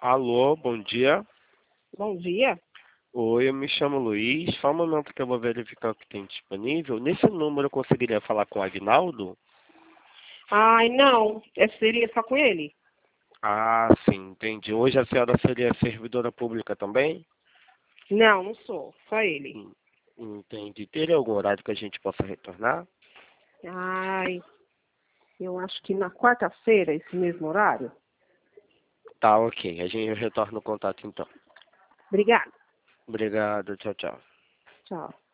Alô, bom dia. Bom dia. Oi, eu me chamo Luiz. Só um momento que eu vou verificar o que tem disponível. Nesse número eu conseguiria falar com o Agnaldo? Ai, não. Seria só com ele? Ah, sim, entendi. Hoje a senhora seria servidora pública também? Não, não sou. Só ele. Hum, Entendi. Teria algum horário que a gente possa retornar? Ai, eu acho que na quarta-feira, esse mesmo horário. Tá, ok. A gente retorna o contato então. Obrigada. Obrigado, tchau, tchau. Tchau.